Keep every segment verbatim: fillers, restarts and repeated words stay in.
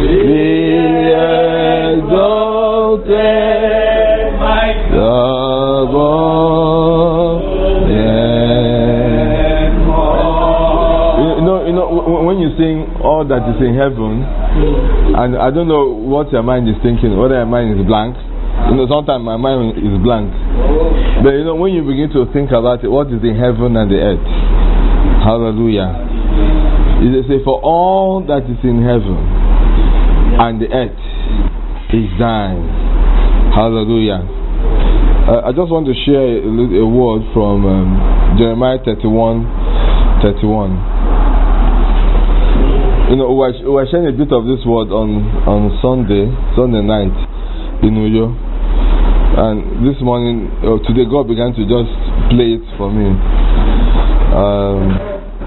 be exalted, my God. You know, you know, when you sing all that is in heaven, and I don't know what your mind is thinking, whether your mind is blank. You know, sometimes my mind is blank. But you know, when you begin to think about it, what is in heaven and the earth? Hallelujah. It says, for all that is in heaven and the earth is thine. Hallelujah. Uh, I just want to share a, a word from um, Jeremiah thirty-one thirty-one. You know, we were, we were sharing a bit of this word on, on Sunday, Sunday night in New York. And this morning, uh, today, God began to just play it for me. Um,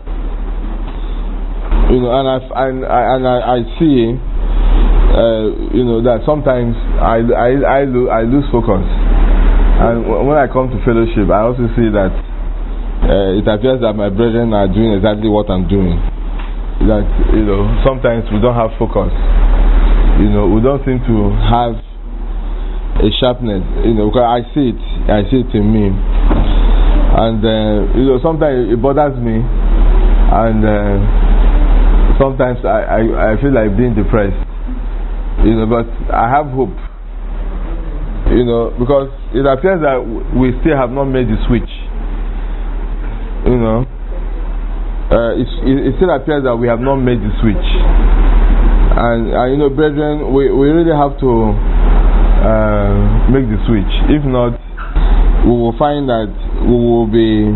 you know, and I and I, and I, I see, uh, you know, that sometimes I I I, lo- I lose focus, and when I come to fellowship, I also see that uh, it appears that my brethren are doing exactly what I'm doing. That, you know, sometimes we don't have focus. You know, we don't seem to have a sharpness, you know, because I see it, I see it in me, and uh, you know, sometimes it bothers me, and uh, sometimes I, I, I feel like being depressed, you know, but I have hope, you know, because it appears that we still have not made the switch, you know, uh, it, it still appears that we have not made the switch, and uh, you know, brethren, we, we really have to Uh, make the switch. If not, we will find that we will be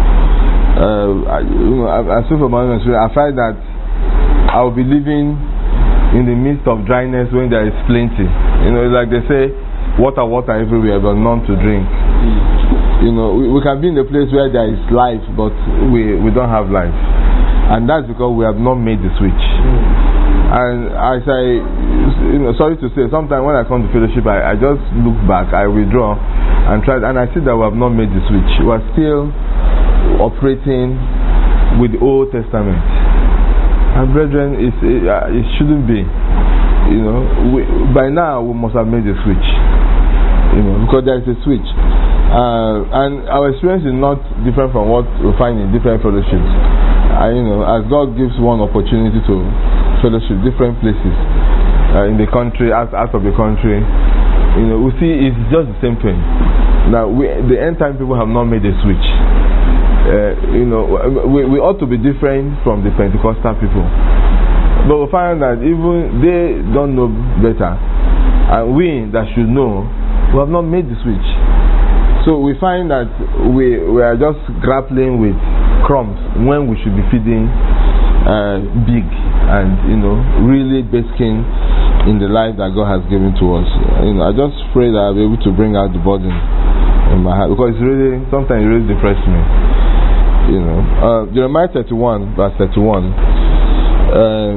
uh, you know, I, I, I find that I will be living in the midst of dryness when there is plenty. You know, it's like they say, water, water everywhere, but none to drink. You know, we, we can be in a place where there is life, but we, we don't have life. And that's because we have not made the switch. And as I, you know, sorry to say, sometimes when I come to fellowship, I, I just look back, I withdraw, and try, and I see that we have not made the switch. We are still operating with the Old Testament. And brethren, it's, it, uh, it shouldn't be. You know, we, by now we must have made the switch. You know, because there is a switch, uh, and our experience is not different from what we find in different fellowships. Uh, you know, as God gives one opportunity to fellowship different places uh, in the country, out, out of the country, you know, we see it's just the same thing. Now, we, the end time people have not made a switch. Uh, you know, we, we ought to be different from the Pentecostal people, but we find that even they don't know better, and we that should know, we have not made the switch. So we find that we we are just grappling with crumbs when we should be feeding uh, big and, you know, really basking in the life that God has given to us. You know, I just pray that I'll be able to bring out the burden in my heart, because it's really, sometimes it really depresses me. You know, uh, Jeremiah thirty-one, verse thirty-one. Uh,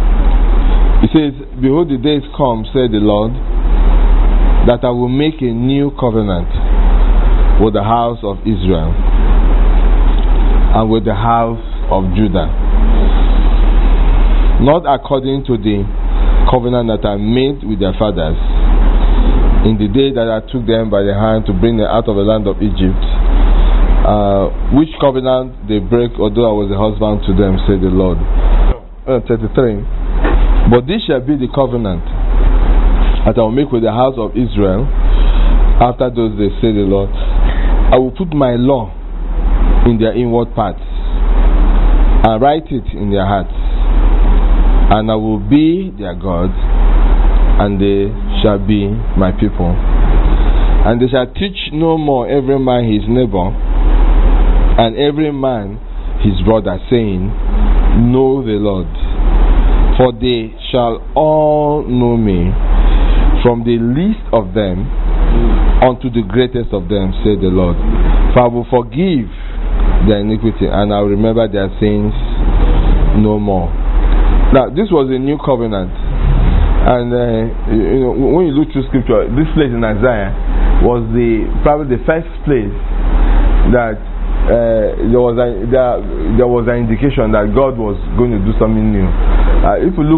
it says, "Behold, the days come, said the Lord, that I will make a new covenant with the house of Israel and with the house of Judah, not according to the covenant that I made with their fathers in the day that I took them by the hand to bring them out of the land of Egypt, uh, which covenant they break, although I was a husband to them, said the Lord." Uh, thirty-three. "But this shall be the covenant that I will make with the house of Israel after those days, say the Lord. I will put my law in their inward parts and write it in their hearts, and I will be their God, and they shall be my people. And they shall teach no more every man his neighbor and every man his brother, saying, Know the Lord. For they shall all know me, from the least of them unto the greatest of them, said the Lord. For I will forgive their iniquity, and I will remember their sins no more. Now, this was a new covenant, and uh, you know, when you look through Scripture, this place in Isaiah was the probably the first place that uh, there was a there, there was an indication that God was going to do something new. Uh, if you look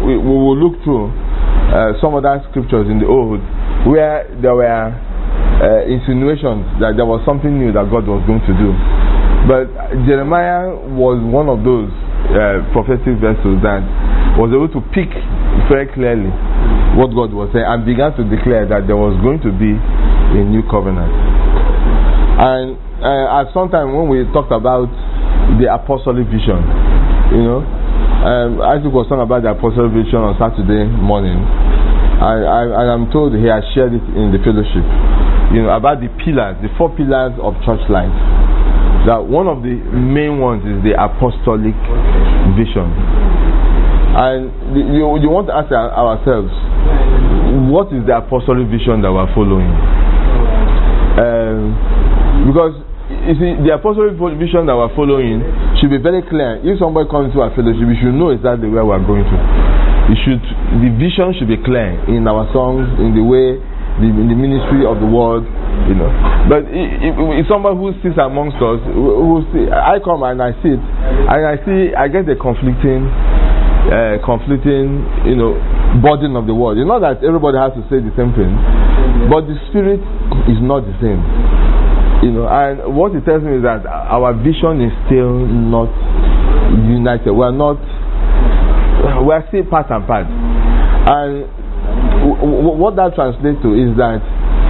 we, we will look through uh, some other scriptures in the Old where there were uh, insinuations that there was something new that God was going to do. But Jeremiah was one of those uh, prophetic vessels that was able to pick very clearly what God was saying and began to declare that there was going to be a new covenant. And uh, at some time when we talked about the apostolic vision, you know, um, Isaac was talking about the apostolic vision on Saturday morning. I, I, and I'm told he has shared it in the fellowship, you know, about the pillars, the four pillars of church life. That one of the main ones is the apostolic vision. And the, you, you want to ask ourselves, what is the apostolic vision that we're following? Um, because you see, the apostolic vision that we're following should be very clear. If somebody comes to our fellowship, we should know exactly where we're going to. It should, the vision should be clear in our songs, in the way, the, in the ministry of the word, you know. But if, if somebody who sits amongst us, who, who see, I come and I sit, and I see, I get the conflicting, uh, conflicting, you know, burden of the word. It's not that everybody has to say the same thing, but the spirit is not the same. You know, and what it tells me is that our vision is still not united. We are not. We are still part and part. And w- w- what that translates to is that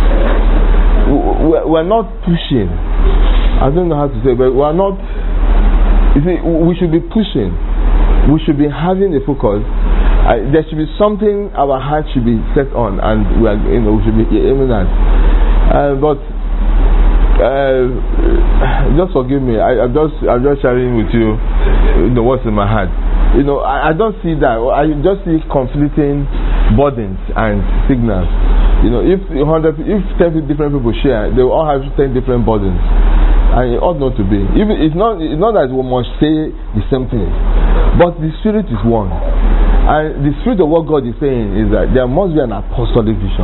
we are not pushing. I don't know how to say, but we are not. You see, we should be pushing. We should be having a focus. Uh, there should be something our heart should be set on, and we are, you know, we should be aiming at. Uh, but uh, just forgive me. I, I'm just, I'm just sharing with you, you know, what's in my heart. You know, I, I don't see that. I just see conflicting burdens and signals. You know, if hundred, if ten different people share, they will all have ten different burdens, and it ought not to be. Even it's not, it's not that we must say the same thing, but the spirit is one, and the spirit of what God is saying is that there must be an apostolic vision,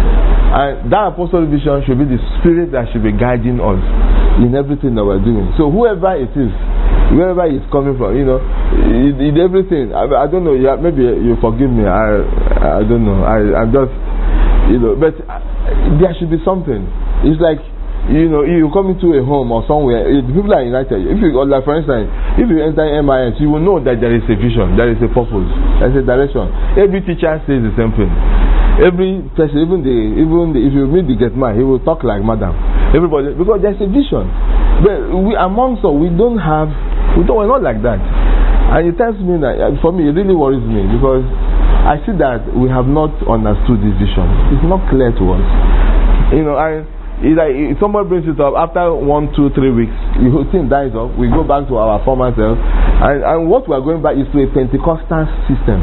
and that apostolic vision should be the spirit that should be guiding us in everything that we're doing. So whoever it is, wherever it's coming from, you know, in, in everything. I, I don't know. Yeah, maybe you forgive me. I, I don't know. I, I'm just, you know. But there should be something. It's like, you know, you come into a home or somewhere. It, people are united. If you, like for instance, if you enter M I S, you will know that there is a vision, there is a purpose, there is a direction. Every teacher says the same thing. Every person, even the, even the, if you meet the gate man, he will talk like madam. Everybody, because there's a vision. But we amongst us, we don't have. We don't, we're not like that. And it tells me that, for me, it really worries me because I see that we have not understood this vision. It's not clear to us. You know, and it's like if somebody brings it up after one, two, three weeks, the whole thing dies off. We go back to our former self. And, and what we are going back is to a Pentecostal system.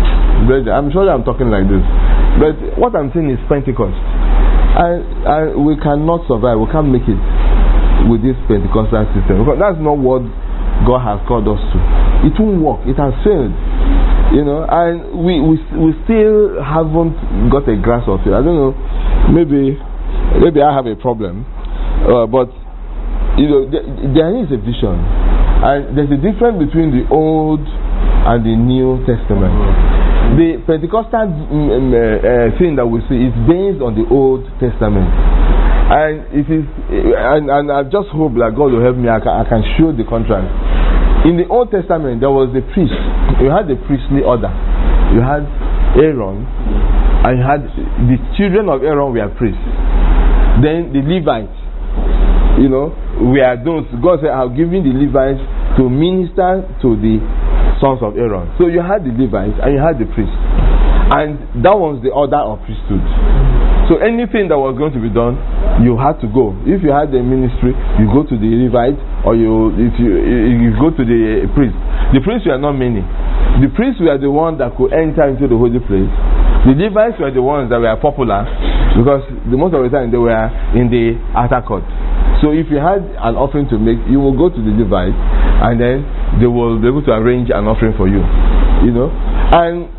I'm sure I'm talking like this. But what I'm saying is Pentecost. And, and we cannot survive. We can't make it with this Pentecostal system. Because that's not what God has called us to. It won't work. It has failed. You know, and we, we we still haven't got a grasp of it. I don't know. Maybe maybe I have a problem. Uh, but you know, there, there is a vision. And there's a difference between the Old and the New Testament. The Pentecostal um, uh, thing that we see is based on the Old Testament. And it is, and, and I just hope that God will help me. I can, I can show the contrast. In the Old Testament, there was the priest. You had the priestly order. You had Aaron, and you had the children of Aaron were priests. Then the Levites, you know, were those. God said, "I've given the Levites to minister to the sons of Aaron." So you had the Levites and you had the priests, and that was the order of priesthood. So anything that was going to be done, you had to go. If you had the ministry, you go to the Levite, or you if you you go to the priest. The priests were not many. The priests were the ones that could enter into the holy place. The Levites were the ones that were popular because the most of the time they were in the outer court. So if you had an offering to make, you will go to the Levite, and then they will be able to arrange an offering for you. You know, and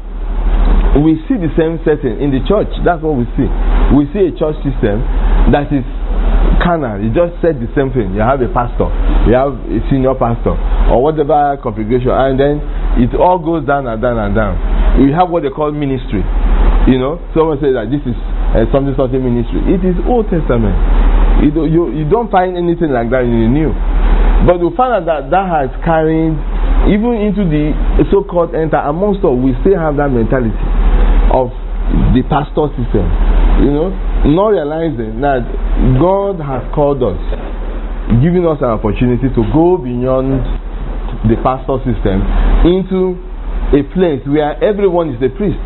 we see the same setting in the church. That's what we see. We see a church system that is carnal. You just said the same thing. You have a pastor, you have a senior pastor, or whatever congregation, and then it all goes down and down and down. we have what they call ministry. You know, someone says that this is uh, something something ministry. It is Old Testament. You don't, you, you don't find anything like that in the New. But you find out that that has carried even into the so-called enter amongst us. We still have that mentality of the pastor system. You know, not realizing that God has called us, giving us an opportunity to go beyond the pastor system into a place where everyone is a priest.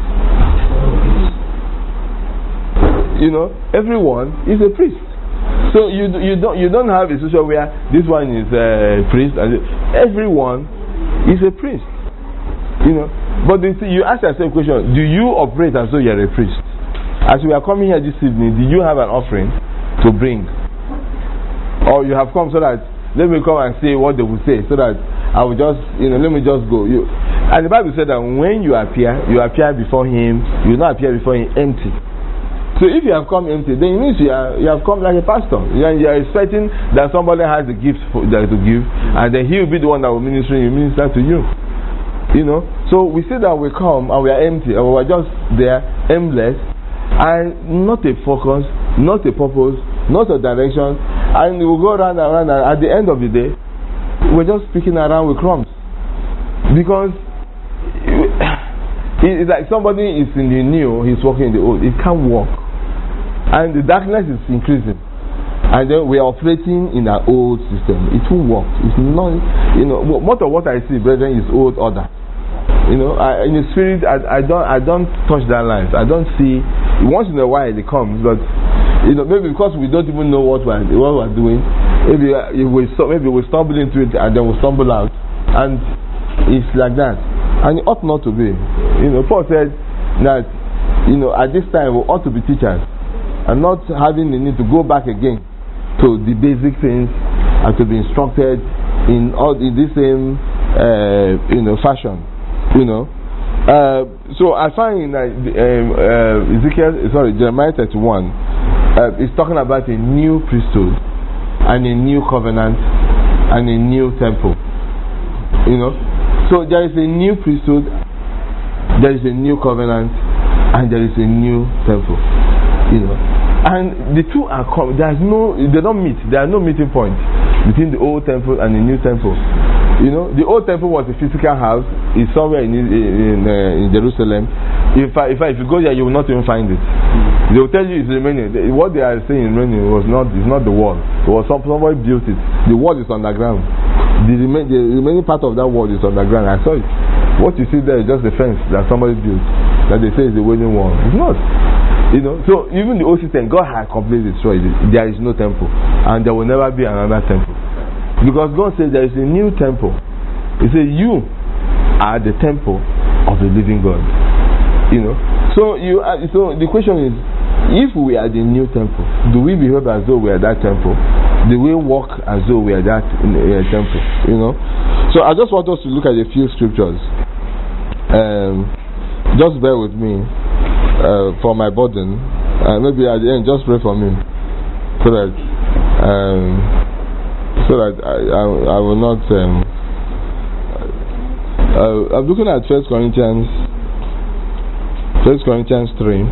You know, everyone is a priest. So you you don't you don't have a situation where this one is a priest and everyone is a priest. You know, but the, you ask yourself a question: do you operate as though you are a priest? As we are coming here this evening, do you have an offering to bring, or you have come so that let me come and say what they will say, so that I will just you know let me just go. You, and the Bible said that when you appear, you appear before Him. You will not appear before Him empty. So if you have come empty, then it means you, are, you have come like a pastor. You are, you are expecting that somebody has a gift for, that to give, and then he will be the one that will minister, you minister to you. You know. So we say that we come and we are empty, and we are just there, aimless, and not a focus, not a purpose, not a direction, and we will go around and around, and at the end of the day, we're just picking around with crumbs. Because it's like somebody is in the new, he's walking in the old. It can't work. And the darkness is increasing. And then we are operating in our old system. It won't work. It's not, you know, most of what I see, brethren, is old order. You know, I, in the spirit, I, I don't I don't touch that line. I don't see, once in a while it comes, but, you know, maybe because we don't even know what we're, what we're doing, maybe, uh, we, maybe we stumble into it and then we stumble out. And it's like that. And it ought not to be. You know, Paul said that, you know, at this time we ought to be teachers and not having the need to go back again to the basic things and to be instructed in all in this same uh, you know fashion. You know. Uh, so I find that um, uh, Ezekiel, sorry, Jeremiah thirty-one uh, is talking about a new priesthood and a new covenant and a new temple. You know. So there is a new priesthood, there is a new covenant, and there is a new temple. You know, and the two are com- there's no, they don't meet. There are no meeting points between the old temple and the new temple. You know, the old temple was a physical house. It's somewhere in in, uh, in Jerusalem. If I, if I, if you go there, you will not even find it. They will tell you it's remaining. What they are saying remaining was not is not the wall. It was some, somebody built it. The wall is underground. The, remain, the remaining part of that wall is underground. I saw it. What you see there is just the fence that somebody built, that they say is the wailing wall. It's not. You know. So even the old system, God had completely destroyed it. There is no temple, and there will never be another temple, because God says there is a new temple. He says you are the temple of the living God. You know. So you. Are, so the question is, if we are the new temple, do we behave as though we are that temple? Do we walk as though we are that in a temple? You know. So I just want us to look at a few scriptures. Um, just bear with me uh, for my burden. Uh, maybe at the end, just pray for me, so that um, so that I, I, I will not. Um, uh, I'm looking at First Corinthians, First Corinthians three.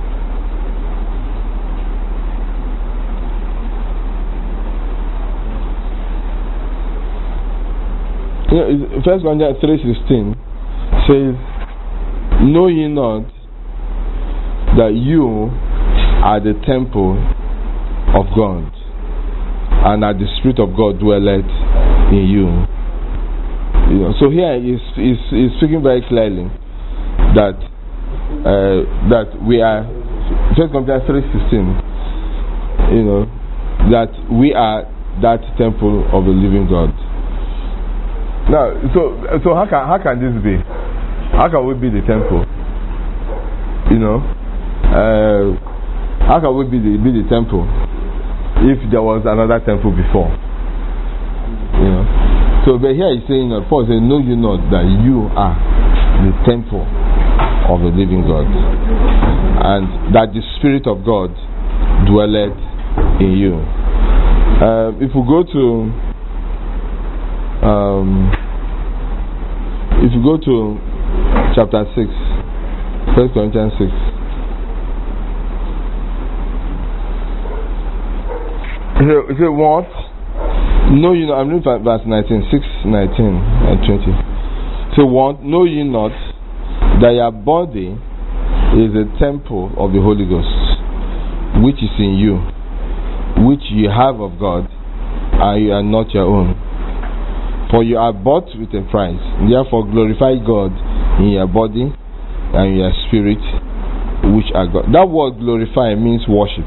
You know, First Corinthians three sixteen says, "Know ye not that you are the temple of God, and that the Spirit of God dwelleth in you?" You know, so here is is is speaking very clearly that uh, that we are, First Corinthians three sixteen. You know, that we are that temple of the living God. Now, so so how can how can this be? How can we be the temple? You know, uh, how can we be the be the temple if there was another temple before? You know. So, but here he's saying that Paul says, "Know you not that you are the temple of the living God, and that the Spirit of God dwelleth in you." Uh, if we go to Um, if you go to chapter six, First Corinthians six. Is it what? Know you not, I'm reading verse nineteen, six, nineteen, and twenty. So what? Know you not that your body is a temple of the Holy Ghost, which is in you, which you have of God, and you are not your own. For you are bought with a price. Therefore glorify God in your body and your spirit, which are God. That word glorify means worship.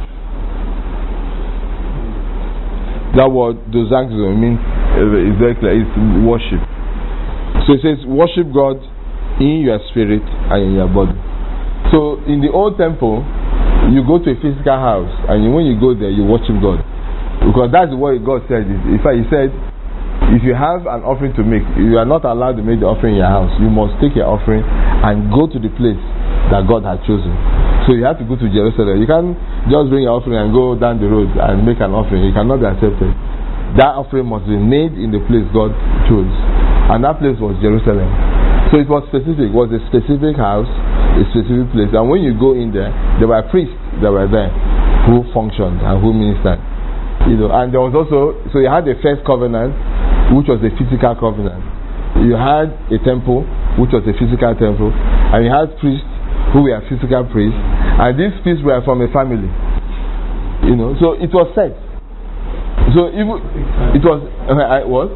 That word doxazo means exactly it's worship. So it says worship God in your spirit and in your body. So in the old temple, you go to a physical house, and when you go there, you worship God, because that's what God said. In fact, He said, if you have an offering to make, you are not allowed to make the offering in your house. You must take your offering and go to the place that God has chosen. So you have to go to Jerusalem. You can't just bring your offering and go down the road and make an offering. It cannot be accepted. That offering must be made in the place God chose, and that place was Jerusalem. So it was specific. It was a specific house, a specific place. And when you go in there, there were priests that were there who functioned and who ministered. You know, and there was also, so you had the first covenant, which was a physical covenant. You had a temple, which was a physical temple, and you had priests who were physical priests, and these priests were from a family. You know, so it was said. So even it was uh, I what?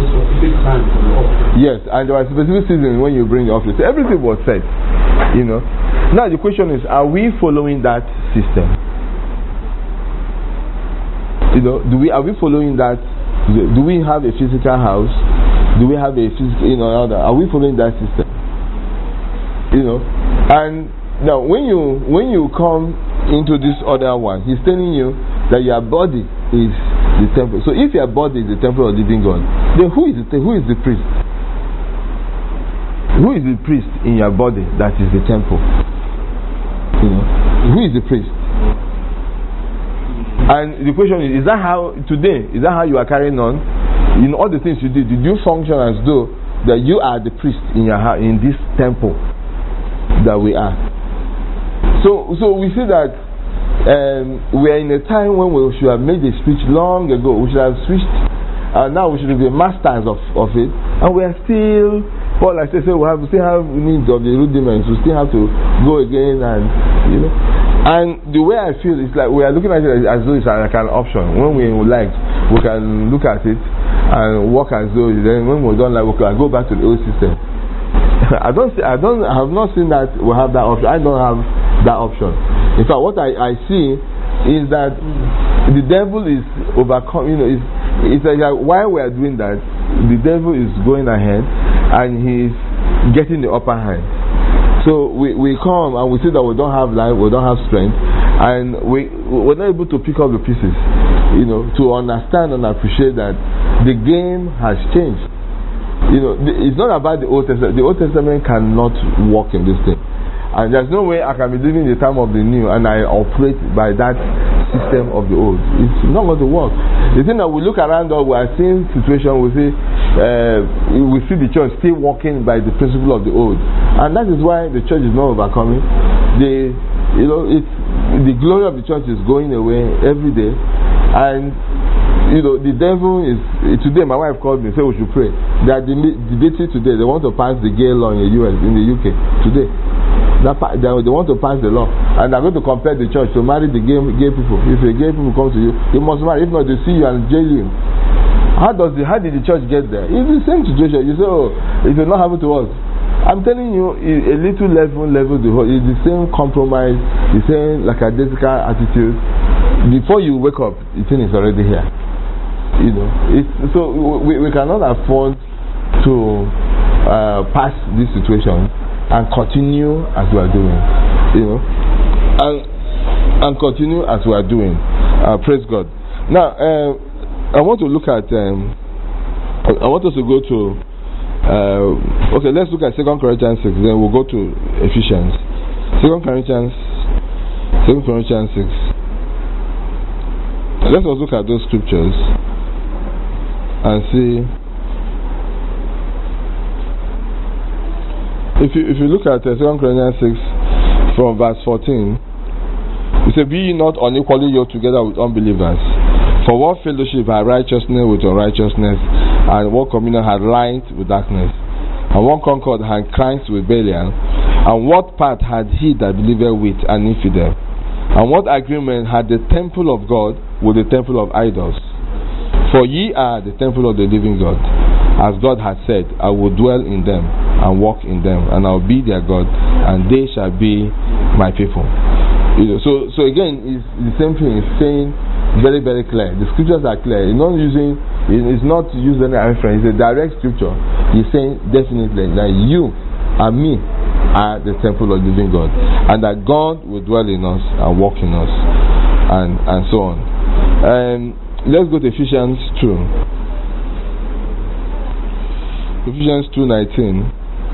Yes, and there was a specific season when you bring the offering. So everything was said. You know. Now the question is, are we following that system? You know, do we are we following that? Do we have a physical house? Do we have a physical, you know, other? Are we following that system? You know, and now when you when you come into this other one, He's telling you that your body is the temple. So if your body is the temple of the living God, then who is the who is the priest? Who is the priest in your body that is the temple? You know, who is the priest? And the question is, is that how today? Is that how you are carrying on? In all the things you did, did you function as though that you are the priest in your in this temple that we are? So, so we see that um, we are in a time when we should have made a switch long ago. We should have switched, and uh, now we should be masters of, of it, and we are still. Paul, like I said, we have we still have need of the rudiments. We still have to go again, and you know. And the way I feel is like we are looking at it as though it's like an option. When we like, we can look at it and work as though. Then when we don't like, we can go back to the old system. I don't. See, I don't. I have not seen that we have that option. I don't have that option. In fact, what I, I see is that the devil is overcome. You know, it's, it's like while we are doing that, the devil is going ahead and he's getting the upper hand. So we, we come and we see that we don't have life, we don't have strength, and we we're not able to pick up the pieces, you know, to understand and appreciate that the game has changed. You know, it's not about the Old Testament. The Old Testament cannot work in this thing, and there's no way I can be living the time of the new and I operate by that system of the old. It's not going to work. The thing that we look around, or we are seeing situations, we see uh, we see the church still working by the principle of the old, and that is why the church is not overcoming. The you know it's the glory of the church is going away every day, and you know the devil is today. My wife called me and said we should pray. They are debating today. They want to pass the gay law in the U S in the U K today. That, they, they want to pass the law, and they're going to compel the church to marry the gay, gay people. If a gay people come to you, you must marry. If not, they see you and jail you. How does the how did the church get there? It's the same situation. You say, oh, it will not happen to us. I'm telling you, a little level, level, the whole. It's the same compromise, the same lackadaisical attitude. Before you wake up, the thing is already here. You know, it's so we we cannot afford to uh, pass this situation and continue as we are doing, you know, and and continue as we are doing. Uh, praise God. Now, uh, I want to look at. Um, I want us to go to. Uh, okay, let's look at Second Corinthians six. Then we'll go to Ephesians. Second Corinthians. Second Corinthians six. Let us look at those scriptures and see. If you if you look at uh, Second Corinthians six, from verse fourteen. He said, be ye not unequally yoked together with unbelievers. For what fellowship had righteousness with unrighteousness, and what communion had light with darkness? And what concord had Christ with Belial? And what part had he that believeth with an infidel? And what agreement had the temple of God with the temple of idols? For ye are the temple of the living God. As God hath said, I will dwell in them and walk in them, and I will be their God, and they shall be my people. You know, so so again, it's the same thing. It's saying very very clear. The scriptures are clear. It's not using. It's not using any reference. It's a direct scripture. He's saying definitely that you and me are the temple of the living God, and that God will dwell in us and walk in us, and and so on. Um, let's go to Ephesians two. Ephesians two nineteen.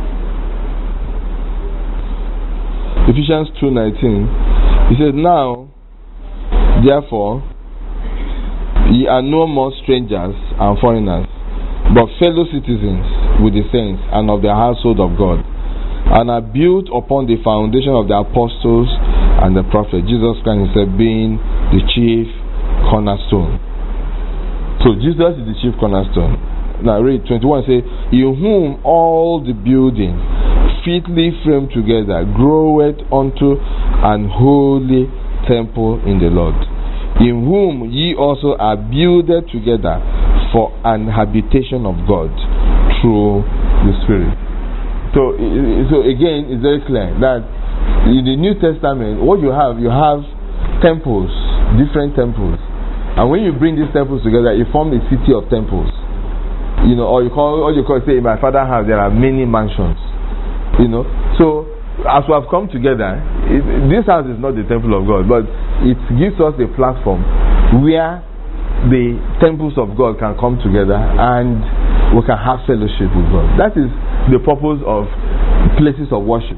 Ephesians two nineteen. He says, now, therefore, ye are no more strangers and foreigners, but fellow citizens with the saints and of the household of God, and are built upon the foundation of the apostles and the prophets, Jesus Christ himself being the chief cornerstone. So Jesus is the chief cornerstone. Now read twenty-one, say, in whom all the building fitly framed together groweth unto an holy temple in the Lord, in whom ye also are builded together for an habitation of God through the Spirit. So, so again, it's very clear that in the New Testament, what you have, you have temples, different temples, and when you bring these temples together, you form a city of temples. You know, or you call, or you call say, in my father's house there are many mansions. You know, so as we have come together, it, this house is not the temple of God, but it gives us a platform where the temples of God can come together and we can have fellowship with God. That is the purpose of places of worship.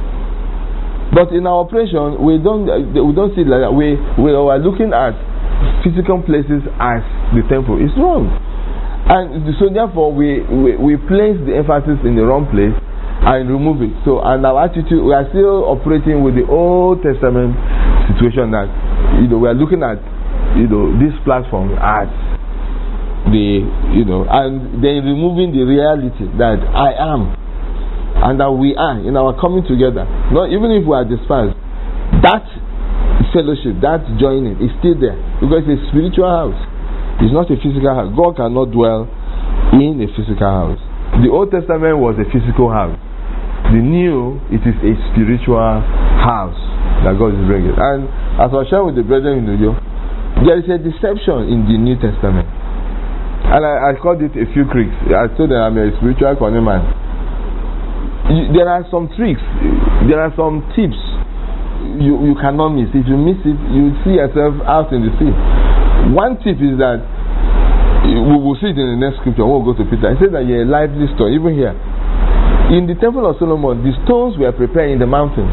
But in our operation, we don't we don't see it like that. We we are looking at physical places as the temple. It's wrong, and so therefore we, we we place the emphasis in the wrong place and remove it. So, and our attitude, we are still operating with the Old Testament situation that, you know, we are looking at, you know, this platform as the, you know, and then removing the reality that I am and that we are in our coming together. Not even if we are dispersed, that fellowship, that joining is still there because it's a spiritual house. It's not a physical house. God cannot dwell in a physical house. The Old Testament was a physical house. The new, it is a spiritual house that God is bringing. And as I shared with the brethren in New York, there is a deception in the New Testament. And I, I called it a few tricks. I told them I'm a spiritual corner man. You, there are some tricks, there are some tips you, you cannot miss. If you miss it, you see yourself out in the sea. One tip is that we will see it in the next scripture. We'll go to Peter. It says that you're a lively stone, even here. In the temple of Solomon, the stones were prepared in the mountain.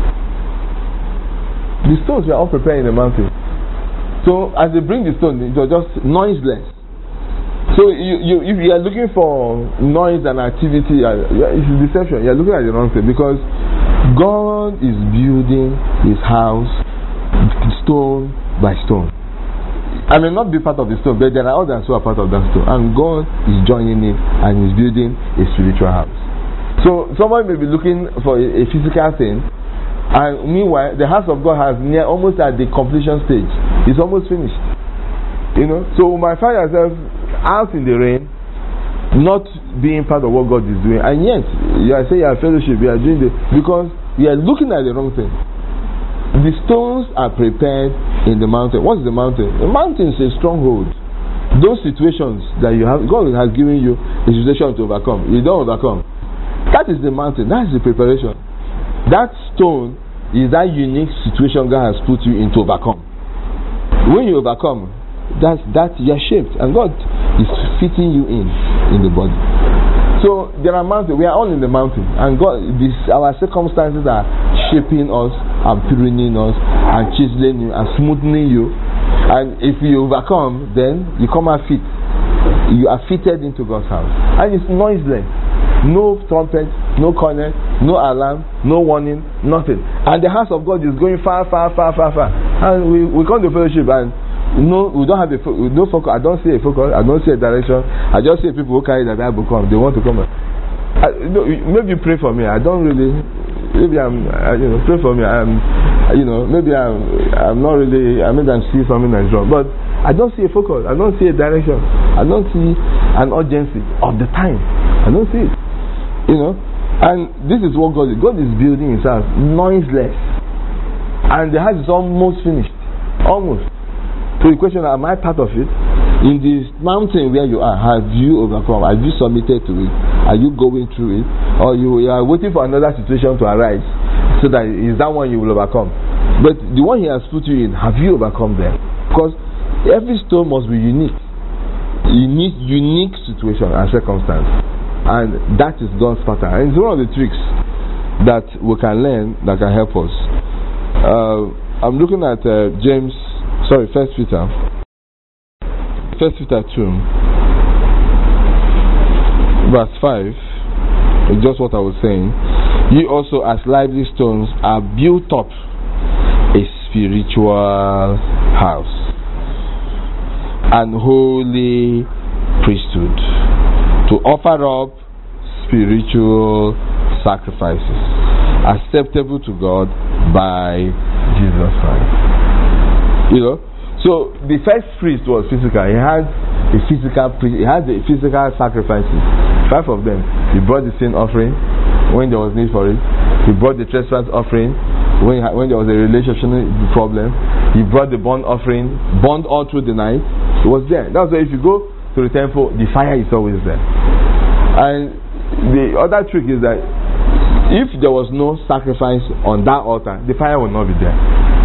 The stones were all prepared in the mountain. So as they bring the stone, it was just noiseless. So you, you, if you are looking for noise and activity, it's a deception. You are looking at the wrong thing, because God is building His house stone by stone. I may not be part of the stone, but there are others who are part of that stone, and God is joining it and is building a spiritual house. So someone may be looking for a, a physical thing, and meanwhile the house of God has near almost at the completion stage. It's almost finished. You know, so we might find ourselves out in the rain, not being part of what God is doing, and yet you are saying you are fellowship, you are doing the because you are looking at the wrong thing. The stones are prepared in the mountain. What is the mountain? The mountain is a stronghold. Those situations that you have, God has given you a situation to overcome. You don't overcome. That is the mountain. That is the preparation. That stone is that unique situation God has put you in to overcome. When you overcome, that's that you are shaped, and God is fitting you in in the body. So there are mountains. We are all in the mountain, and God, this our circumstances are shaping us and pruning us and chiseling you and smoothing you. And if you overcome, then you come out fit. You are fitted into God's house, and it's noiseless. No trumpet, no corner, no alarm, no warning, nothing. And the house of God is going far, far, far, far, far. And we, we come to fellowship and no, we don't have a fo- no focus. I don't see a focus. I don't see a direction. I just see people who carry the Bible come. They want to come. I, you know, maybe pray for me. I don't really. Maybe I'm. I, you know, pray for me. I'm. You know, maybe I'm. I'm not really. I mean, I see something that's wrong, but I don't see a focus. I don't see a direction. I don't see an urgency of the time. I don't see it. You know, and this is what God is. God is building Himself noiseless, and the house is almost finished. Almost. So the question: am I part of it? In this mountain where you are, have you overcome? Have you submitted to it? Are you going through it? Or you, you are waiting for another situation to arise so that is that one you will overcome? But the one He has put you in, have you overcome them? Because every stone must be unique. Unique, unique situation and circumstance. And that is God's pattern. And it's one of the tricks that we can learn that can help us. Uh, I'm looking at uh, James, sorry, First Peter. First Peter two, verse five, is just what I was saying. You also, as lively stones, are built up a spiritual house, and holy priesthood, to offer up spiritual sacrifices acceptable to God by Jesus Christ. You know. So the first priest was physical. He had a physical priest. He had the physical sacrifices. Five of them. He brought the sin offering when there was need for it. He brought the trespass offering when when there was a relationship problem. He brought the burnt offering, burned all through the night. It was there. That's why if you go to the temple, the fire is always there. And the other trick is that if there was no sacrifice on that altar, the fire will not be there.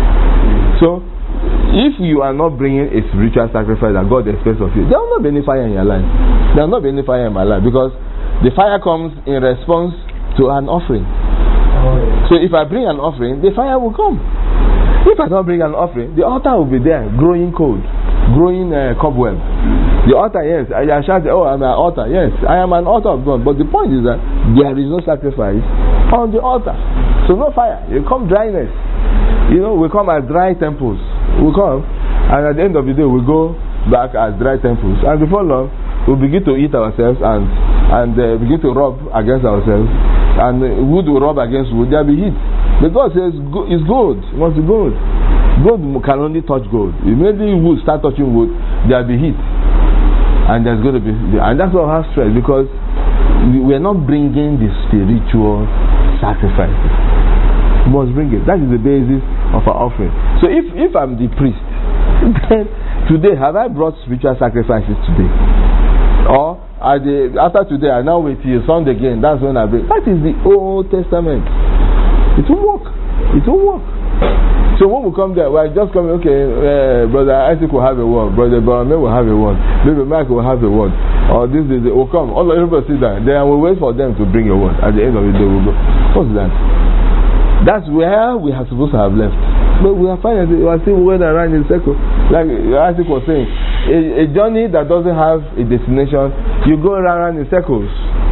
So if you are not bringing a spiritual sacrifice that God expects of you, there will not be any fire in your life. There will not be any fire in my life, because the fire comes in response to an offering. So if I bring an offering, the fire will come. If I don't bring an offering, the altar will be there, growing cold, growing uh, cobweb. The altar, yes, I, I shout, oh, I'm an altar. Yes, I am an altar of God. But the point is that there is no sacrifice on the altar. So no fire. You come dryness. You know, we come as dry temples. We come, and at the end of the day, we go back as dry temples. And before long, we begin to eat ourselves and and uh, begin to rub against ourselves. And uh, wood will rub against wood, there will be heat. But God says it's gold. It must be gold. Gold can only touch gold. Immediately wood start touching wood, there will be heat. And there's going to be, and that's what has stress, because we are not bringing the spiritual sacrifices. We must bring it. That is the basis of our offering. So if, if I'm the priest, then today have I brought spiritual sacrifices today? Or are they, after today I now wait till Sunday again, that's when I bring. That is the Old Testament. It will work. It will work. So when we come there, we're just coming, okay, uh, Brother Isaac will have a word, Brother Barame will have a word, Baby Mike will have a word, or this is it will come. All of everybody sit down. Then we'll wait for them to bring a word. At the end of the day, we'll go. What's that? That's where we are supposed to have left. But we are finding we are still going around in a circle. Like Isaac was saying, a, a journey that doesn't have a destination, you go around in circles.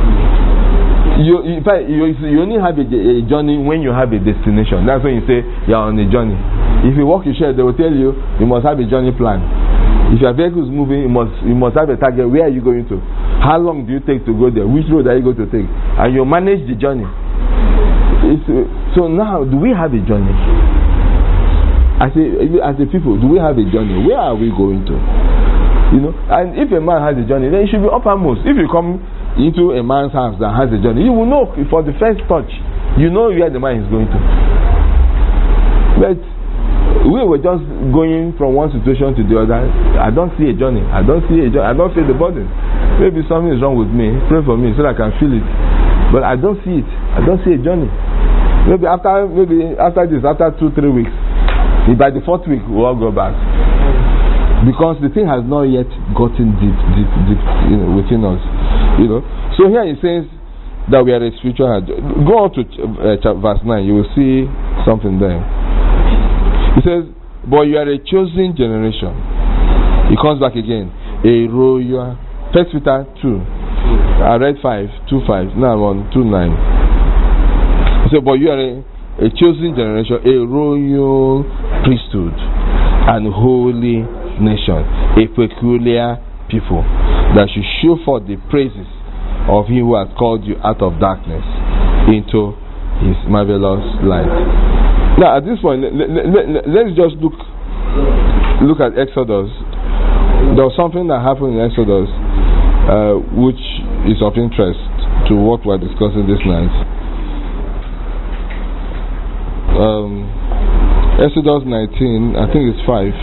You, in fact, you, you only have a, a journey when you have a destination. That's when you say you are on a journey. If you walk your share, they will tell you you must have a journey plan. If your vehicle is moving, you must you must have a target. Where are you going to? How long do you take to go there? Which road are you going to take? And you manage the journey. It's, so now, do we have a journey? As a, as a people, do we have a journey? Where are we going to? You know, and if a man has a journey, then it should be uppermost. If you come into a man's house that has a journey, you will know for the first touch, you know where the man is going to. But we were just going from one situation to the other. I don't see a journey. I don't see a journey. I don't feel the burden. Maybe something is wrong with me. Pray for me so that I can feel it. But I don't see it. I don't see a journey. Maybe after maybe after this, after two, three weeks, by the fourth week, we'll all go back. Because the thing has not yet gotten deep, deep, deep, you know, within us. You know. So here it says that we are a spiritual. Go on to uh, verse nine. You will see something there. It says, "But you are a chosen generation." It comes back again. A royal. First Peter two. I read five, two five. Now I'm on two nine. He said, but you are a, a chosen generation, a royal priesthood, and holy nation, a peculiar people, that should show forth the praises of him who has called you out of darkness into his marvelous light. Now at this point, let, let, let, let's just look look at Exodus. There was something that happened in Exodus uh, which is of interest to what we're discussing this night. Um, Exodus nineteen, I think it's five.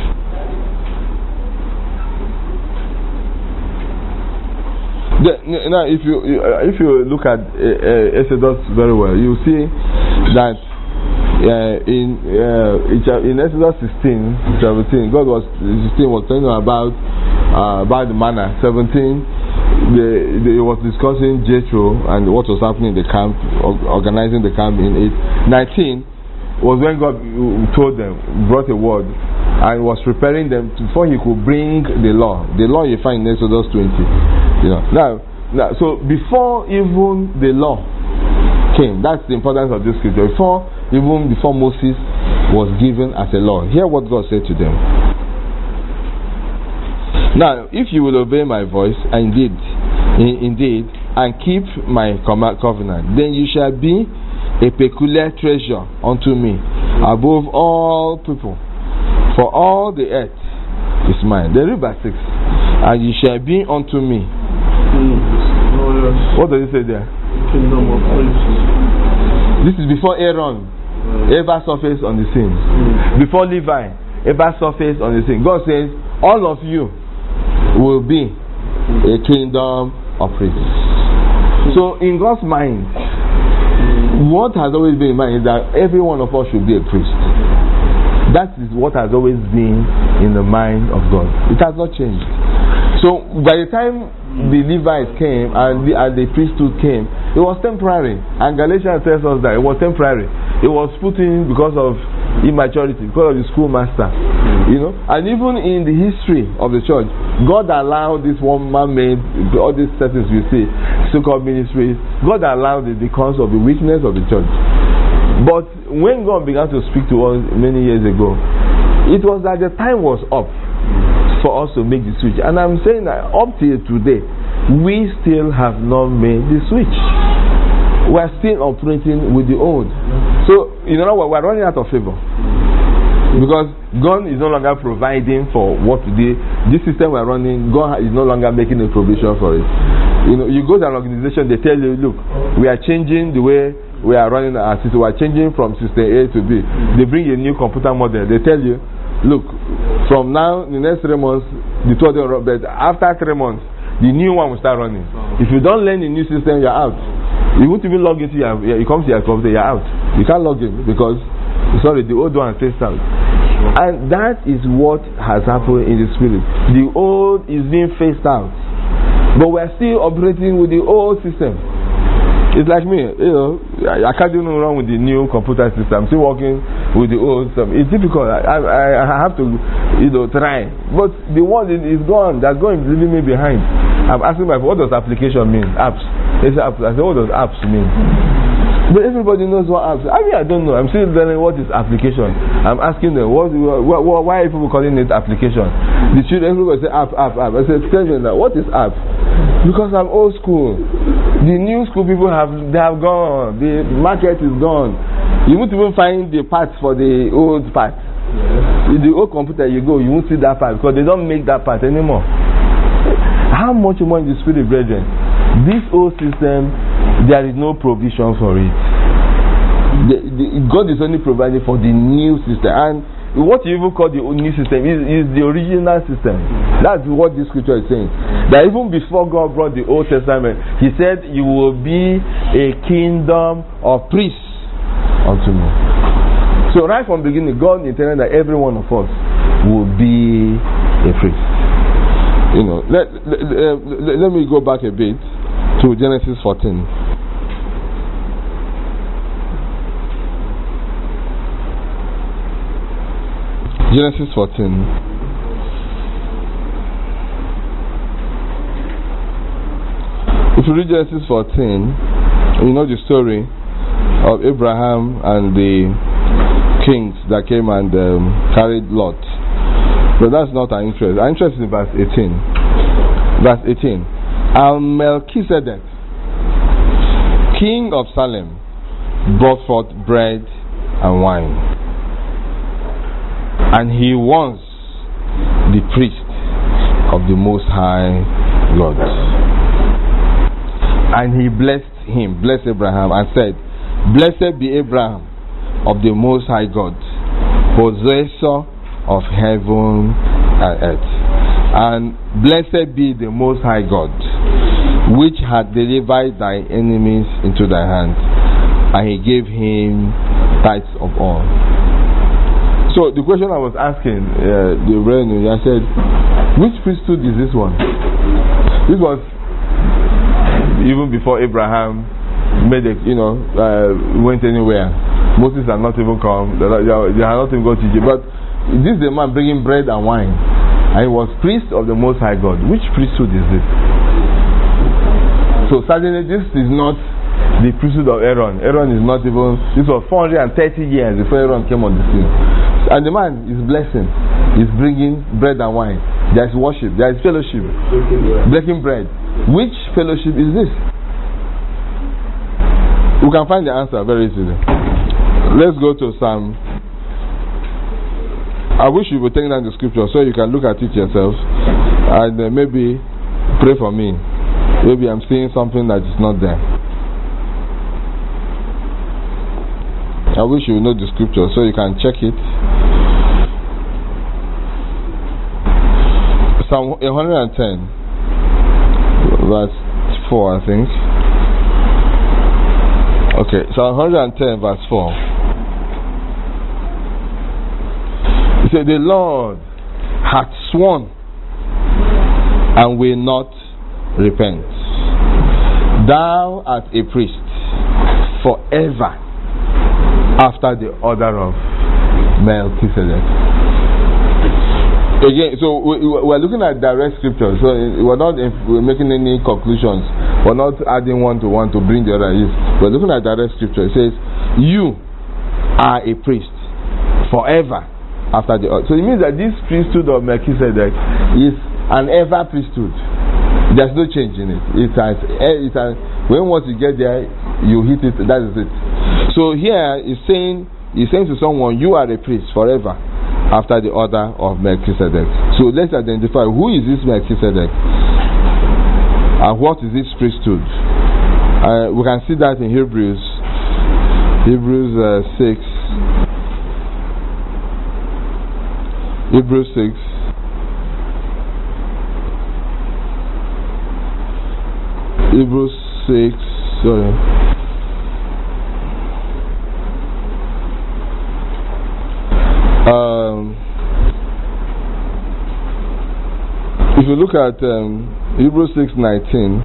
The, now, if you if you look at uh, Exodus very well, you see that uh, in uh, in Exodus sixteen, seventeen, God was sixteen was telling about uh, about the manna. seventeen, the, the, he was discussing Jethro and what was happening in the camp, organizing the camp in it. nineteen was when God told them, brought a word, and was preparing them to, before he could bring the law. The law you find in Exodus twenty. You know, now, now, so before even the law came, that's the importance of this scripture. Before even before Moses was given as a law, hear what God said to them. Now, if you will obey my voice, and indeed, indeed, and keep my covenant, then you shall be a peculiar treasure unto me above all people, for all the earth is mine. Then read verse six. And you shall be unto me. Mm. What does it say there? Kingdom of priests. This is before Aaron mm. ever surfaced on the scene. Mm. Before Levi ever surfaced on the scene. God says, all of you will be a kingdom of priests. Mm. So in God's mind, mm. what has always been in mind is that every one of us should be a priest. That is what has always been in the mind of God. It has not changed. So by the time the Levites came and the, and the priesthood came, it was temporary. And Galatians tells us that it was temporary. It was put in because of immaturity, because of the schoolmaster. You know, and even in the history of the church, God allowed this one man-made, all these settings we see, so-called ministries. God allowed it because of the weakness of the church. But when God began to speak to us many years ago, it was that the time was up for us to make the switch. And I'm saying that up till today, we still have not made the switch. We are still operating with the old. So, you know what, we're running out of favor. Because God is no longer providing for what we do. This system we're running, God is no longer making a provision for it. You know, you go to an organization, they tell you, look, we are changing the way we are running our system. We are changing from system A to B. They bring a new computer model. They tell you, look, from now, the next three months, the two other, but after three months, the new one will start running. If you don't learn the new system, you're out. You won't even log into your, you come to your computer, you're out. You can't log in because, sorry, the old one phased out. And that is what has happened in the spirit. The old is being phased out. But we're still operating with the old system. It's like me, you know, I can't do no wrong with the new computer system. I'm still working with the old system. It's difficult. I, I, I have to, you know, try. But the one is gone. That's going to leave me behind. I'm asking myself, what does application mean? Apps. It's apps. I said, what does apps mean? But everybody knows what apps. I mean, I don't know. I'm still learning what is application. I'm asking them, what, what, what, why are people calling it application? The children, everybody say app, app, app. I said, tell me now, what is app? Because I'm old school. The new school people have they have gone. The market is gone. You won't even find the parts for the old part. In the old computer you go, you won't see that part because they don't make that part anymore. How much more in the spirit, brethren? This old system, there is no provision for it. The, the, God is only providing for the new system. And what you even call the new system is, is the original system. That's what this scripture is saying. That even before God brought the Old Testament, He said, you will be a kingdom of priests unto me. So right from the beginning, God intended that every one of us will be a priest. You know, let, let, let, let me go back a bit to Genesis fourteen. Genesis fourteen. If you read Genesis fourteen, you know the story of Abraham and the kings that came and um, carried Lot. But that's not our interest. Our interest is in verse eighteen. Verse eighteen. And Melchizedek, king of Salem, brought forth bread and wine. And he was the priest of the Most High God. And he blessed him, blessed Abraham, and said, Blessed be Abraham of the Most High God, possessor of heaven and earth. And blessed be the Most High God, which had delivered thy enemies into thy hand, and he gave him tithes of all. So the question I was asking uh, the Reverend, I said, which priesthood is this one? This was even before Abraham made it, you know, uh, went anywhere. Moses had not even come. They, they, they had not even gone to Egypt. But this is the man bringing bread and wine, and he was priest of the Most High God. Which priesthood is this? So certainly this is not the priesthood of Aaron. Aaron is not even. This was four hundred thirty years before Aaron came on the scene. And the man is blessing. He's bringing bread and wine. There is worship. There is fellowship. Breaking bread. Which fellowship is this? We can find the answer very easily. Let's go to Psalm. I wish you would take down the scripture so you can look at it yourself and uh, maybe pray for me. Maybe I'm seeing something that is not there. I wish you would know the scripture so you can check it. Psalm one hundred ten, verse four, I think. Okay, Psalm one hundred ten, verse four. It said, The Lord hath sworn and will not repent. Thou art a priest forever after the order of Melchizedek. Again, so we, we're looking at direct scripture, so we're not we're making any conclusions. We're not adding one to one to bring the other. We're looking at direct scripture. It says, You are a priest forever after the order. So it means that this priesthood of Melchizedek is an ever priesthood. There's no change in it. It has, it has, when once you get there, you hit it, that is it. So here he's saying, he's saying to someone, you are a priest forever after the order of Melchizedek. So let's identify who is this Melchizedek and what is this priesthood. Uh, we can see that in Hebrews, Hebrews uh, six, Hebrews six. Hebrews six, sorry. Um, if you look at um, Hebrews six nineteen,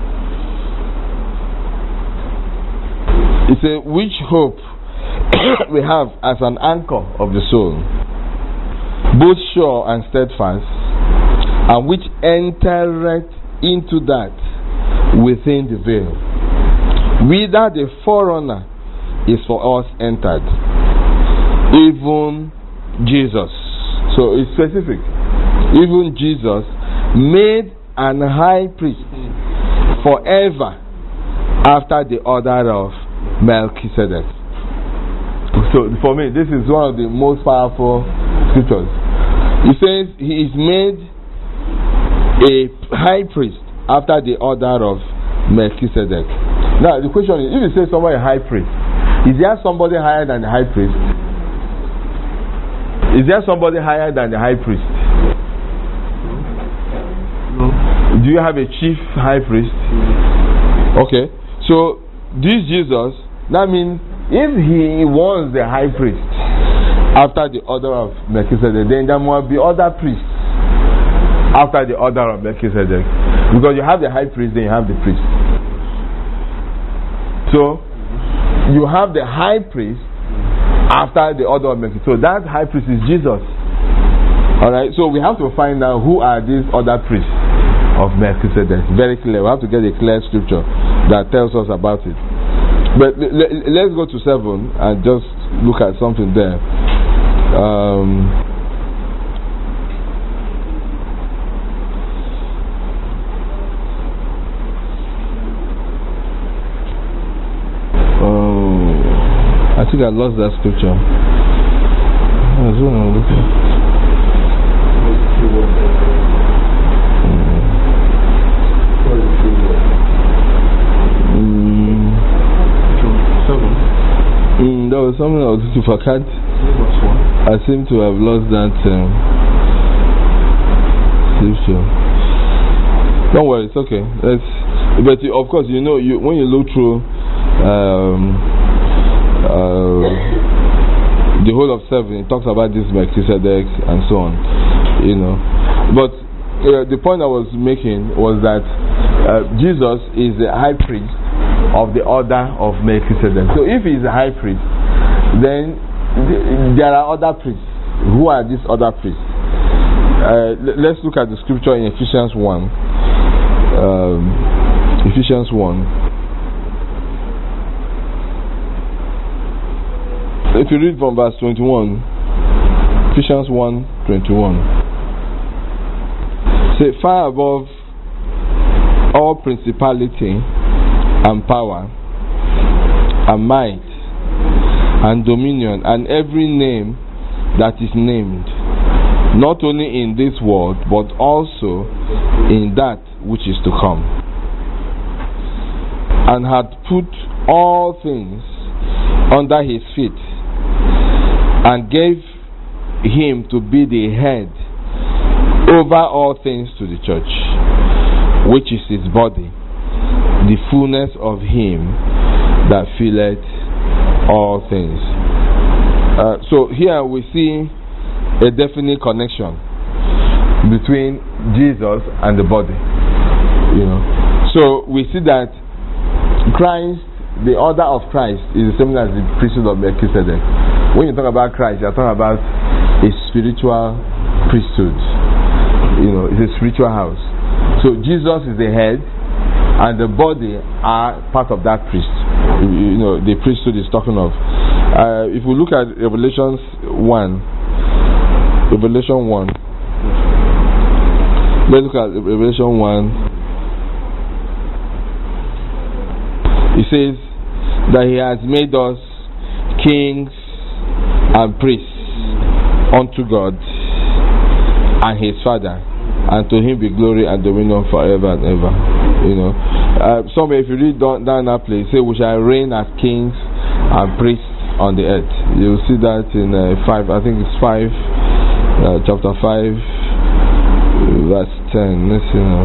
it says, which hope we have as an anchor of the soul, both sure and steadfast, and which entereth into that within the veil, whither the forerunner is for us entered, even Jesus. So it's specific. Even Jesus, made an high priest forever after the order of Melchizedek. So for me, this is one of the most powerful scriptures. He says he is made a high priest after the order of Melchizedek. Now the question is, if you say someone a high priest, is there somebody higher than the high priest? Is there somebody higher than the high priest? No. Do you have a chief high priest? Okay. So this Jesus, that means if he was the high priest after the order of Melchizedek, then there must be other priests after the order of Melchizedek. Because you have the high priest, then you have the priest. So you have the high priest after the order of Melchizedek. So that high priest is Jesus. Alright, so we have to find out who are these other priests of Melchizedek. Very clear. We have to get a clear scripture that tells us about it. But l- l- let's go to seven and just look at something there. Um, oh, I think I lost that scripture. I was gonna look at. Mm, there was something I was looking for. I can't. I seem to have lost that um, scripture. Don't worry, it's okay. Let's, but you, of course, you know, you when you look through um, uh, the whole of seven, it talks about this Melchizedek and so on. You know, but uh, the point I was making was that uh, Jesus is the high priest of the order of Melchizedek. So if he is a high priest, then th- there are other priests. Who are these other priests? Uh, l- let's look at the scripture in Ephesians one. Um, Ephesians one. If you read from verse twenty-one, Ephesians one twenty-one, say, far above all principality and power and might and dominion and every name that is named, not only in this world but also in that which is to come, and had put all things under his feet and gave him to be the head over all things to the church, which is his body, the fullness of him that filleth all things. Uh, so here we see a definite connection between Jesus and the body. You know, so we see that Christ, the order of Christ, is the same as the priesthood of Melchizedek. When you talk about Christ, you're talking about a spiritual priesthood. You know, it's a spiritual house. So Jesus is the head, and the body are part of that priest. You know, the priesthood is talking of. Uh, if we look at Revelation one, Revelation one, let's look at Revelation one. It says that he has made us kings and priests unto God and his Father, and to him be glory and dominion forever and ever. You know, uh, somewhere if you read down, down that place, say we shall reign as kings and priests on the earth. You'll see that in uh, five. I think it's five, uh, chapter five, verse ten. Let's see now.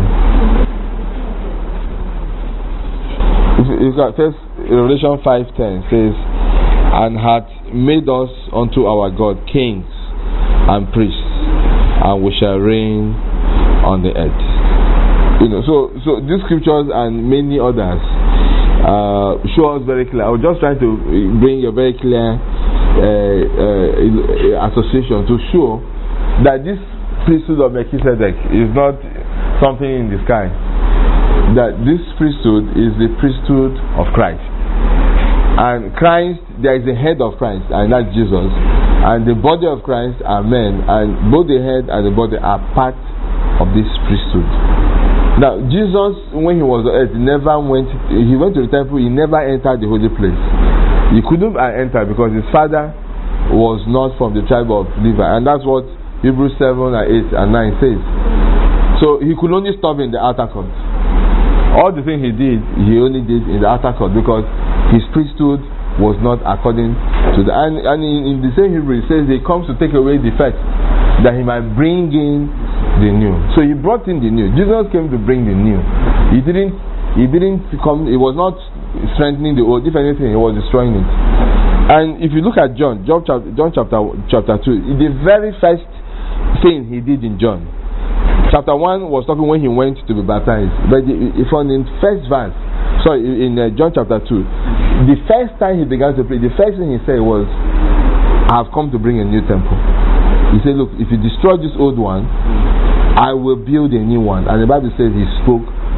If you got first Revelation five ten says, and hath made us unto our God kings and priests, and we shall reign on the earth. You know, so so these scriptures and many others uh, show us very clear. I was just trying to bring a very clear uh, uh, association to show that this priesthood of Melchizedek is not something in the sky. That this priesthood is the priesthood of Christ. And Christ, there is a head of Christ, and that's Jesus. And the body of Christ are men, and both the head and the body are part of this priesthood. Now, Jesus, when he was on earth, never went, he went to the temple, he never entered the holy place. He couldn't enter because his father was not from the tribe of Levi. And that's what Hebrews seven and eight and nine says. So he could only stop in the outer court. All the things he did, he only did in the outer court because his priesthood was not according to the. And, and in, in the same Hebrew, it says he comes to take away the first, that he might bring in the new. So he brought in the new. Jesus came to bring the new. He didn't. He didn't come. He was not strengthening the old. If anything, he was destroying it. And if you look at John, John chapter, John chapter, chapter two, the very first thing he did in John. Chapter one was talking when he went to be baptized, but from the first verse, sorry, in uh, John chapter two, the first time he began to pray, the first thing he said was, "I have come to bring a new temple." He said, "Look, if you destroy this old one, I will build a new one." And the Bible says he spoke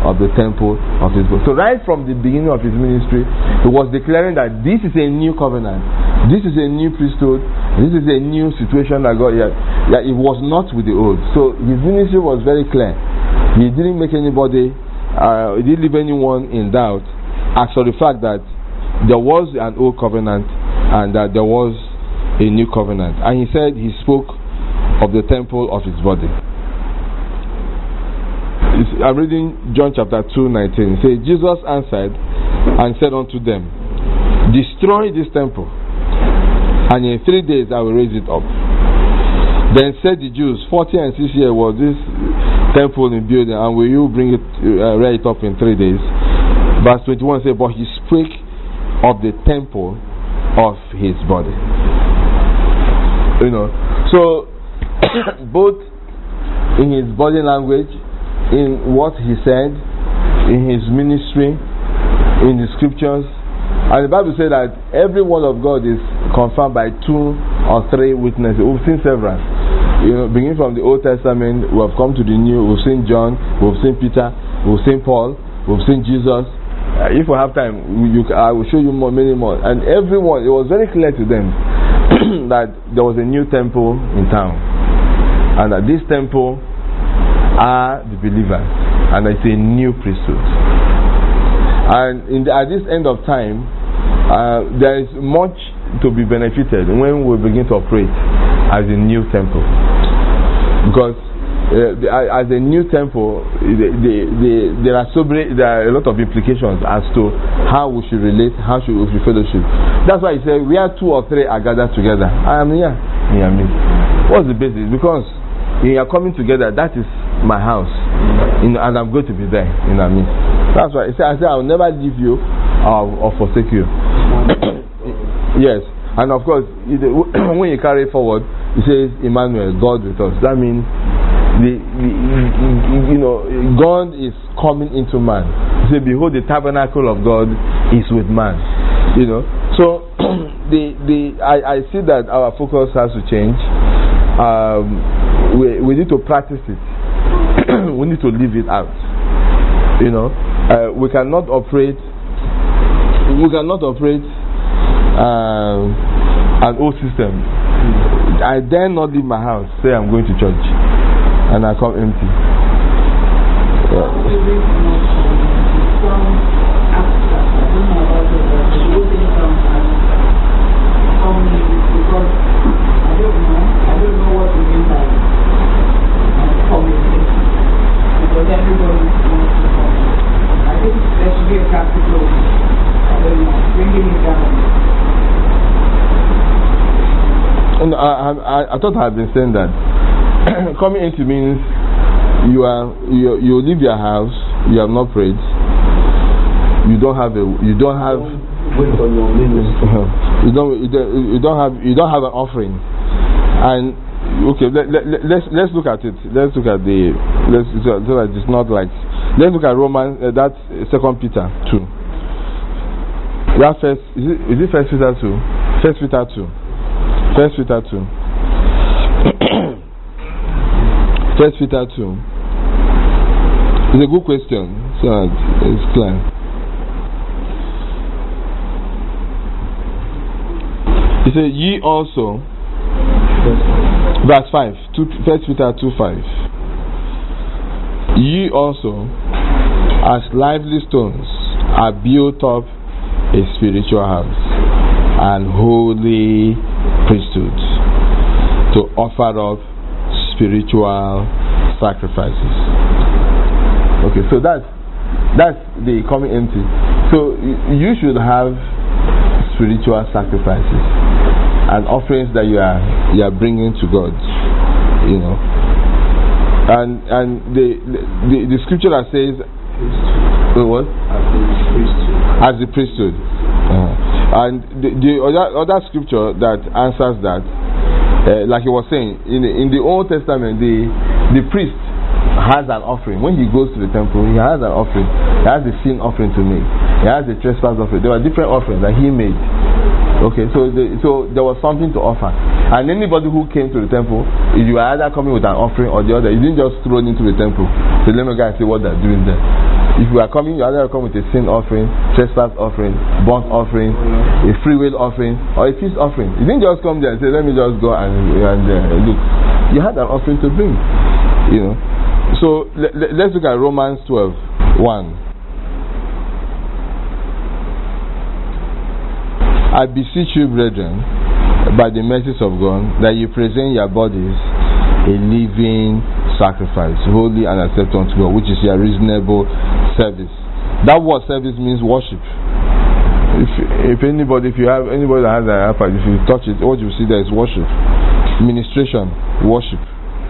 of the temple of his body. So right from the beginning of his ministry, he was declaring that this is a new covenant, this is a new priesthood, this is a new situation that God had. Yeah, it was not with the old. So his ministry was very clear. He didn't make anybody, uh, he didn't leave anyone in doubt as to the fact that there was an old covenant and that there was a new covenant. And he said he spoke of the temple of his body. I'm reading John chapter two nineteen. It says, Jesus answered and said unto them, destroy this temple, and in three days I will raise it up. Then said the Jews, forty and six years was this temple in building, and will you bring it, uh, raise it up in three days? Verse twenty-one says, but he spake of the temple of his body. You know, so both in his body language, in what he said, in his ministry, in the scriptures, and the Bible says that every word of God is confirmed by two or three witnesses. We've seen several. You know, beginning from the Old Testament, we have come to the New. We've seen John, we've seen Peter, we've seen Paul, we've seen Jesus. Uh, if we have time, you, I will show you more, many more. And everyone, it was very clear to them that there was a new temple in town, and that this temple are the believers, and it's a new priesthood. And in the, at this end of time, uh, there is much to be benefited when we begin to operate as a new temple, because uh, the, as a new temple, the, the, the, there are so many, there are a lot of implications as to how we should relate, how should we should fellowship. That's why he said, where two or three are gathered together, I am here. In your midst. What's the basis? Because when you are coming together, that is my house, in, and I'm going to be there in our midst. That's why I said, I said, I will never leave you or, or forsake you. Yes, and of course, when you carry forward, it says, Emmanuel, God with us. That means the, the you know, God is coming into man. He said, behold, the tabernacle of God is with man. You know, so the the I, I see that our focus has to change. Um, we we need to practice it. We need to live it out. You know, uh, we cannot operate. We cannot operate uh, an old system. I dare not leave my house, say I'm going to church, and I come empty. Yeah. And I, I, I thought I had been saying that coming into means you are you you leave your house, you have not prayed, you don't have a you don't have you don't you don't you don't have you don't have an offering. And okay, let, let, let's let's look at it. Let's look at the let's so that it's not like let's look at Romans. Uh, that's Second Peter two. That first is it is it First Peter two? First Peter two. First Peter two. First Peter two. It's a good question, so it's clear. He said, "Ye also." Verse five. Two, First Peter two five. Ye also, as lively stones, are built up a spiritual house and holy priesthood to offer up spiritual sacrifices. Okay, so that's that's the coming empty. So you should have spiritual sacrifices and offerings that you are you are bringing to God, you know. And and the the, the scripture that says, the what? As the priesthood. Uh, and the, the other, other scripture that answers that, uh, like he was saying, in the, in the Old Testament, the the priest has an offering. When he goes to the temple, he has an offering. He has a sin offering to make. He has a trespass offering. There were different offerings that he made. Okay, so the, so there was something to offer. And anybody who came to the temple, if you were either coming with an offering or the other, you didn't just throw it into the temple. So let me go and see what they're doing there. If you are coming, you either come with a sin offering, trespass offering, burnt offering, a free will offering, or a feast offering. You didn't just come there and say, let me just go and, and uh, look. You had an offering to bring. You know. So let, let, let's look at Romans twelve one. I beseech you, brethren, by the mercies of God, that you present your bodies a living sacrifice, holy and acceptable unto God, which is your reasonable service. That word service means worship. If if anybody, if you have anybody that has an iPad, if you touch it, what you see there is worship, ministration, worship.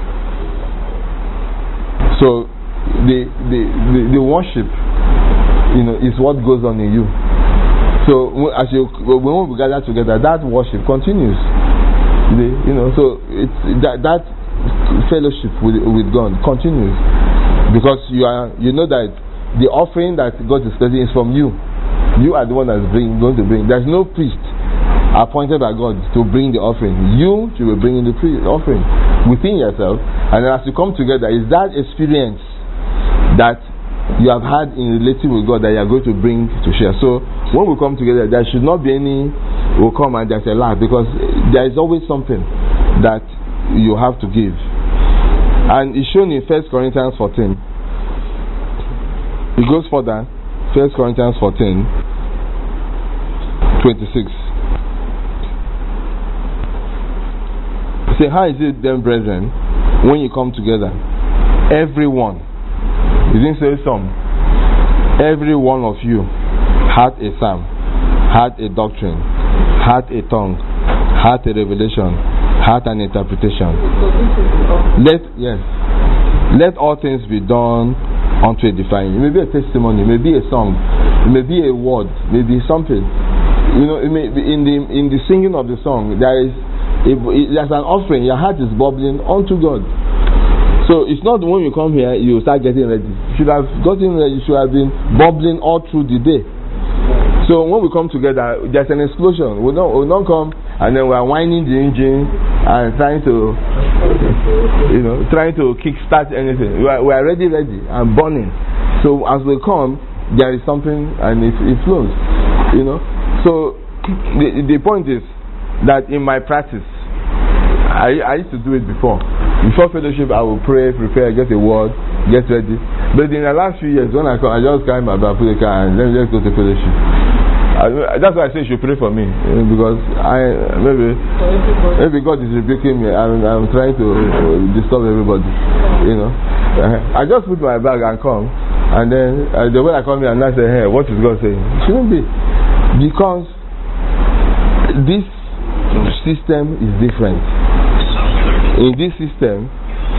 So the the the, the worship, you know, is what goes on in you. So as you when we gather together, that worship continues. The, you know, so it's that that fellowship with with God continues, because you are you know that the offering that God is expecting is from you. You are the one that's bring, going to bring. There's no priest appointed by God to bring the offering. You should be bringing the pre- offering within yourself, and then as you come together, is that experience that you have had in relating with God that you are going to bring to share. So when we come together, there should not be any will come and there's a lack, because there is always something that you have to give. And it's shown in First Corinthians fourteen. It goes further. First Corinthians fourteen twenty-six. Say, how is it then, brethren, when you come together, everyone, he didn't say some, every one of you had a psalm, had a doctrine, had a tongue, had a revelation, had an interpretation. Let yes, let all things be done unto edifying. It may be a testimony, it may be a song, it may be a word, it may be something. You know, it may be in the in the singing of the song, there is a, there's an offering. Your heart is bubbling unto God. So it's not when you come here you start getting ready. You should have gotten ready. You should have been bubbling all through the day. So when we come together, there's an explosion. We don't we don't come and then we are whining the engine and trying to, you know, trying to kickstart anything. We are, we are ready, ready and burning. So as we come, there is something and it, it flows. You know. So the the point is that in my practice, I I used to do it before. Before fellowship, I will pray, prepare, get a word, get ready. But in the last few years, when I come, I just carry my bag, put the car, and then just go to fellowship. I, that's why I say you should pray for me, you know, because I maybe maybe God is rebuking me. I'm, I'm trying to uh, disturb everybody, you know. Uh, I just put my bag and come, and then uh, the way I come here and I say, hey, what is God saying? It shouldn't be, because this system is different. In this system,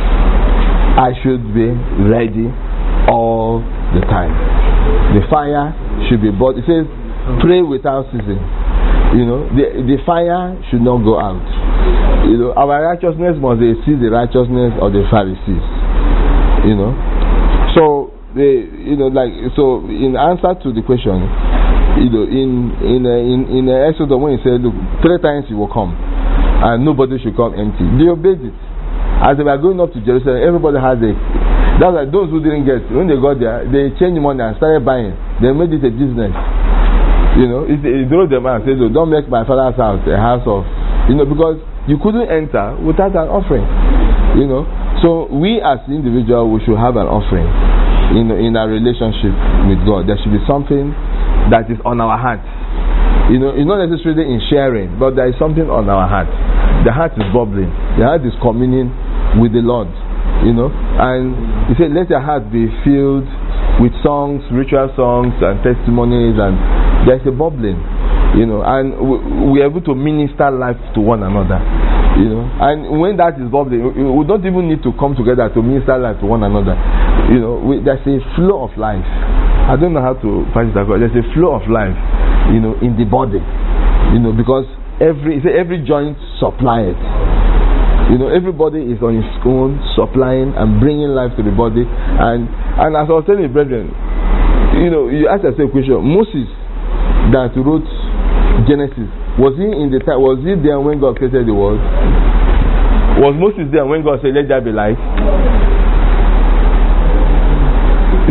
I should be ready all the time. The fire should be brought. It says, pray without ceasing. You know, the the fire should not go out. You know, our righteousness must exceed the righteousness of the Pharisees. You know, so they, you know, like so. In answer to the question, you know, in in uh, in in uh, Exodus when he said, look, three times he will come, and nobody should come empty. They obeyed it. As they were going up to Jerusalem, everybody had a. That's like those who didn't get. When they got there, they changed money and started buying. They made it a business. You know, it, it drove them out and said, don't make my father's house a house of, you know, because you couldn't enter without an offering. You know, so we as individuals, we should have an offering in in our relationship with God. There should be something that is on our heart. You know, it's not necessarily in sharing, but there is something on our heart. The heart is bubbling. The heart is communing with the Lord. You know, and he said, let your heart be filled with songs, ritual songs and testimonies, and there's a bubbling, you know, and we, we are able to minister life to one another, you know, and when that is bubbling, we, we don't even need to come together to minister life to one another, you know, we, there's a flow of life. I don't know how to practice that, but there's a flow of life, you know, in the body, you know, because every every joint supply it. You know, everybody is on his own supplying and bringing life to the body. And and as I was telling you, brethren, you know, you ask yourself a question. Moses that wrote Genesis, was he in the time? Was he there when God created the world? Was Moses there when God said, "Let there be light"?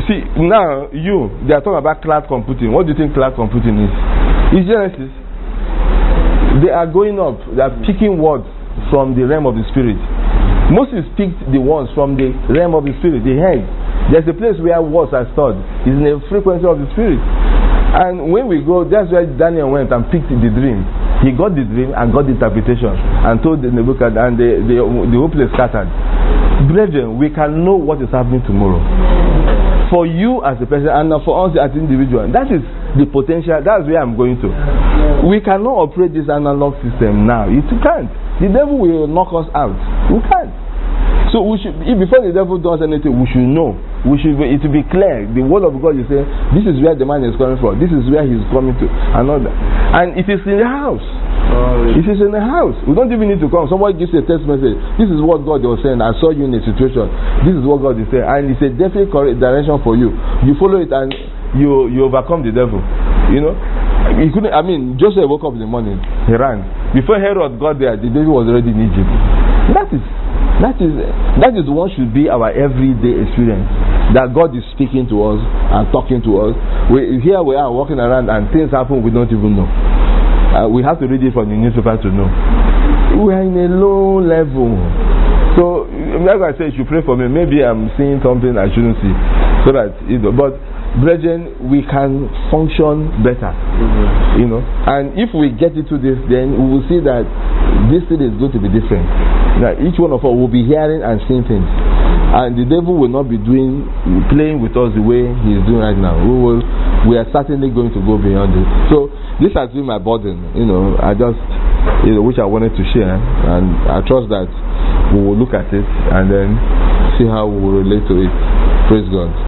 see, now you, they are talking about cloud computing. What do you think cloud computing is? It's Genesis. They are going up. They are picking words from the realm of the spirit. Moses picked the words from the realm of the spirit, the head. There's a place where words are stored. It's in the frequency of the spirit. And when we go, that's where Daniel went and picked the dream. He got the dream and got the interpretation and told the Nebuchadnezzar, and the, the, the whole place scattered. Brethren, we can know what is happening tomorrow. For you as a person and for us as individuals, that is the potential. That's where I'm going to. We cannot operate this analog system now. It can't. The devil will knock us out. We can't. So we should, if before the devil does anything, we should know. We should. It will be clear. The word of God is saying, this is where the man is coming from. This is where he's coming to. And all that. And it is in the house. Oh, yeah. It is in the house. We don't even need to come. Somebody gives you a text message. This is what God was saying. I saw you in a situation. This is what God is saying. And it's a definite correct direction for you. You follow it and you you overcome the devil. You know. He couldn't. I mean, Joseph woke up in the morning. He ran. Before Herod got there, the devil was already in Egypt. That is. That is that is what should be our everyday experience. That God is speaking to us and talking to us. We, here we are walking around and things happen we don't even know. Uh, we have to read it from the newspaper to know. We are in a low level. So, like I said, you should pray for me. Maybe I'm seeing something I shouldn't see. So that, you know, but brethren, we can function better. Mm-hmm. You know, and if we get into this, then we will see that this thing is going to be different. Now, each one of us will be hearing and seeing things, and the devil will not be doing, playing with us the way he is doing right now. We will, we are certainly going to go beyond it. So, this has been my burden. You know, I just, you know, which I wanted to share, and I trust that we will look at it and then see how we will relate to it. Praise God.